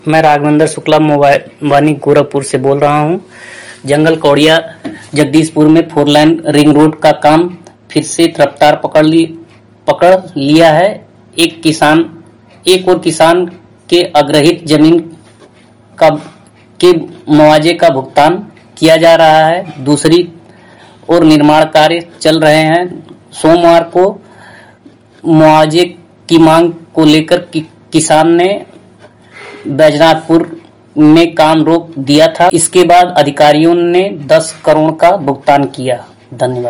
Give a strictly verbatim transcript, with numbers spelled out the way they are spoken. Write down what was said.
मैं राघवेंद्र शुक्ला मोबानी गोरखपुर से बोल रहा हूं। जंगल कौड़िया जगदीशपुर में फोर लाइन रिंग रोड का काम फिर से रफ्तार पकड़ ली पकड़ लिया है। एक किसान एक और किसान के अग्रहित जमीन का के मुआवजे का भुगतान किया जा रहा है। दूसरी ओर निर्माण कार्य चल रहे हैं। सोमवार को मुआवजे की मांग को लेकर कि, किसान ने बैजनाथपुर में काम रोक दिया था। इसके बाद अधिकारियों ने दस करोड़ का भुगतान किया। धन्यवाद।